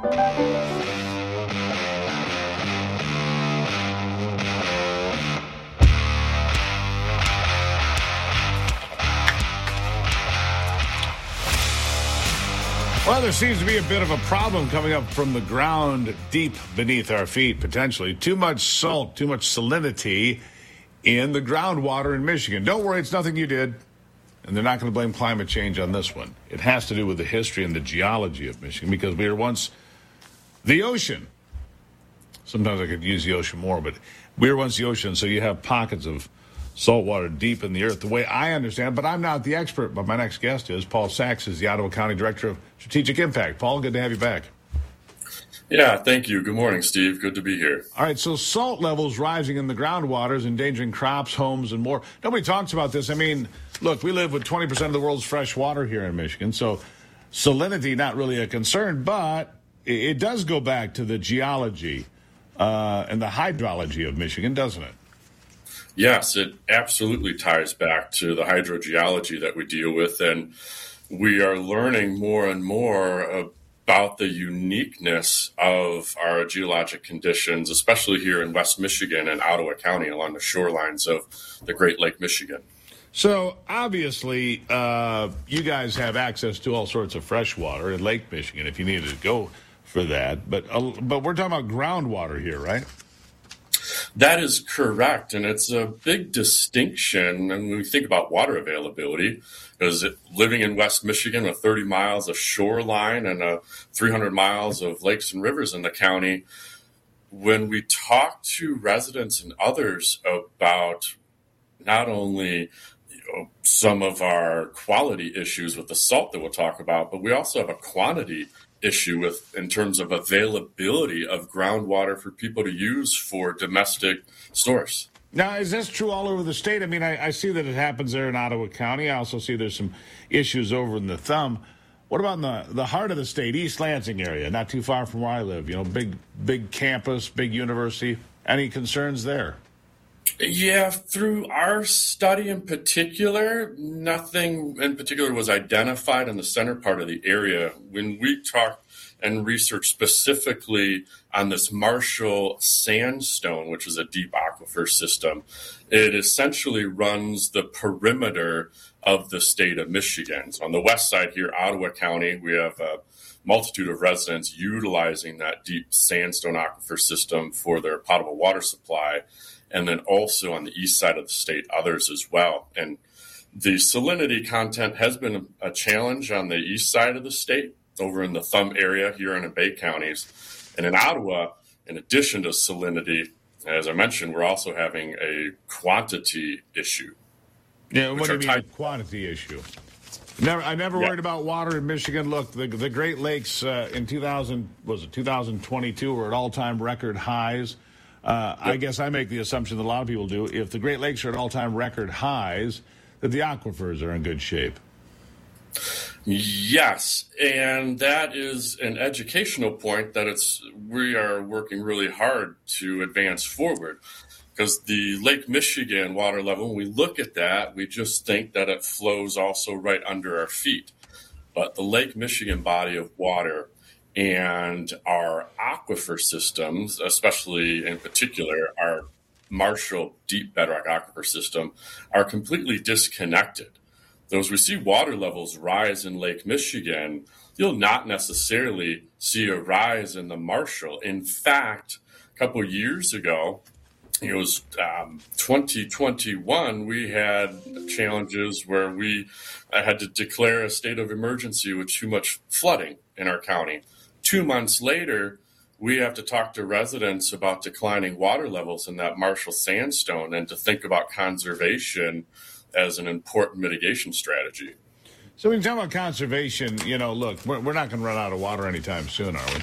Well, there seems to be a bit of a problem coming up from the ground deep beneath our feet, potentially. Too much salt, too much salinity in the groundwater in Michigan. Don't worry, it's nothing you did. And they're not going to blame climate change on this one. It has to do with the history and the geology of Michigan, because we were once the ocean. Sometimes I could use the ocean more, but we were once the ocean, so you have pockets of salt water deep in the earth, the way I understand. But I'm not the expert, but my next guest is. Paul Sachs is the Ottawa County Director of Strategic Impact. Paul, good to have you back. Yeah, thank you. Good morning, Steve. Good to be here. All right, so salt levels rising in the groundwater is endangering crops, homes, and more. Nobody talks about this. I mean, look, we live with 20% of the world's fresh water here in Michigan, so salinity not really a concern, but it does go back to the geology and the hydrology of Michigan, doesn't it? Yes, it absolutely ties back to the hydrogeology that we deal with, and we are learning more and more about the uniqueness of our geologic conditions, especially here in West Michigan and Ottawa County along the shorelines of the Great Lake Michigan. So obviously, you guys have access to all sorts of fresh water in Lake Michigan if you needed to go for that. But we're talking about groundwater here, right? That is correct, and it's a big distinction when we think about water availability, because living in West Michigan with 30 miles of shoreline and 300 miles of lakes and rivers in the county, when we talk to residents and others about not only some of our quality issues with the salt that we'll talk about, but we also have a quantity issue in terms of availability of groundwater for people to use for domestic stores. Now, is this true all over the state? I mean, I see that it happens there in Ottawa County. I also see there's some issues over in the Thumb. What about in the heart of the state, East Lansing area, not too far from where I live? You know, big campus, big university. Any concerns there? Yeah, through our study in particular, nothing in particular was identified in the center part of the area. When we talked and researched specifically on this Marshall Sandstone, which is a deep aquifer system, it essentially runs the perimeter of the state of Michigan. So on the west side here, Ottawa County, we have a multitude of residents utilizing that deep sandstone aquifer system for their potable water supply. And then also on the east side of the state, others as well. And the salinity content has been a challenge on the east side of the state, over in the Thumb area here in the Bay counties. And in Ottawa, in addition to salinity, as I mentioned, we're also having a quantity issue. Yeah, what do you mean a quantity issue? I never worried about water in Michigan. Look, the Great Lakes in 2022 were at all-time record highs. I guess I make the assumption that a lot of people do. If the Great Lakes are at all-time record highs, that the aquifers are in good shape. Yes, and that is an educational point that we are working really hard to advance forward. Because the Lake Michigan water level, when we look at that, we just think that it flows also right under our feet. But the Lake Michigan body of water and our aquifer systems, especially in particular our Marshall deep bedrock aquifer system, are completely disconnected. So as we see water levels rise in Lake Michigan, you'll not necessarily see a rise in the Marshall. In fact, a couple of years ago, it was 2021, we had challenges where we had to declare a state of emergency with too much flooding in our county. 2 months later, we have to talk to residents about declining water levels in that Marshall Sandstone and to think about conservation as an important mitigation strategy. So when you talk about conservation, look, we're not going to run out of water anytime soon, are we?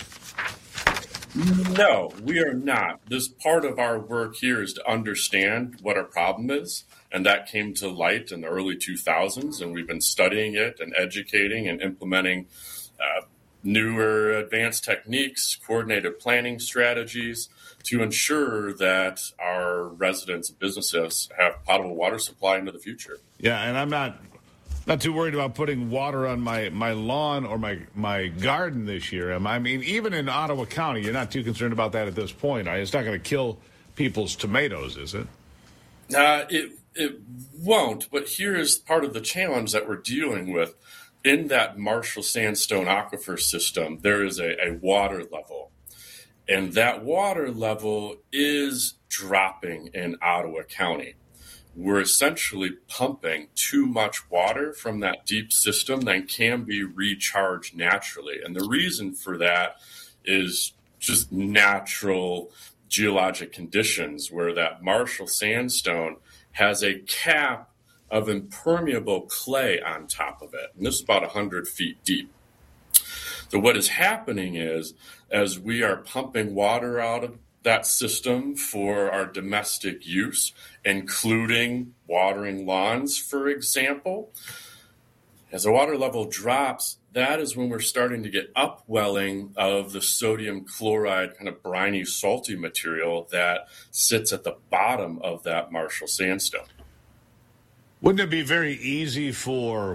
No, we are not. This part of our work here is to understand what our problem is, and that came to light in the early 2000s, and we've been studying it and educating and implementing newer advanced techniques, coordinated planning strategies to ensure that our residents and businesses have potable water supply into the future. Yeah, and I'm Not too worried about putting water on my lawn or my garden this year. I mean, even in Ottawa County, you're not too concerned about that at this point. It's not going to kill people's tomatoes, is it? It won't, but here is part of the challenge that we're dealing with. In that Marshall Sandstone aquifer system, there is a water level, and that water level is dropping in Ottawa County. We're essentially pumping too much water from that deep system that can be recharged naturally. And the reason for that is just natural geologic conditions where that Marshall Sandstone has a cap of impermeable clay on top of it. And this is about 100 feet deep. So what is happening is, as we are pumping water out of that system for our domestic use, including watering lawns, for example, as the water level drops, that is when we're starting to get upwelling of the sodium chloride, kind of briny, salty material that sits at the bottom of that Marshall Sandstone. Wouldn't it be very easy for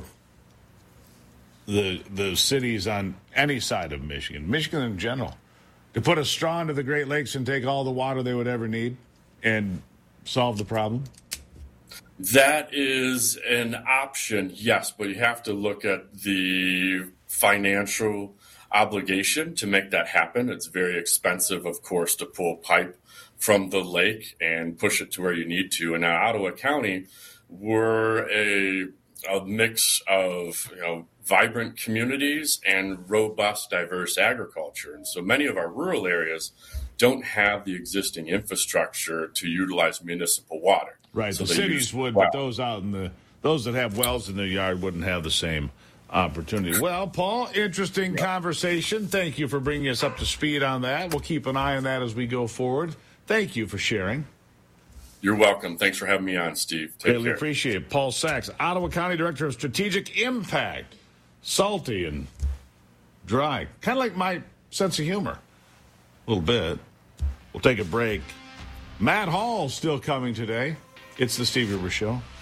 the cities on any side of Michigan in general, to put a straw into the Great Lakes and take all the water they would ever need and solve the problem? That is an option, yes, but you have to look at the financial obligation to make that happen. It's very expensive, of course, to pull pipe from the lake and push it to where you need to. And now Ottawa County, we're a mix of vibrant communities and robust, diverse agriculture. And so many of our rural areas don't have the existing infrastructure to utilize municipal water. Right, so the cities would, but those that have wells in their yard wouldn't have the same opportunity. Well, Paul, interesting conversation. Thank you for bringing us up to speed on that. We'll keep an eye on that as we go forward. Thank you for sharing. You're welcome. Thanks for having me on, Steve. Take Really care. Appreciate it. Paul Sachs, Ottawa County Director of Strategic Impact. Salty and dry. Kind of like my sense of humor. A little bit. We'll take a break. Matt Hall still coming today. It's the Steve Gruber Show.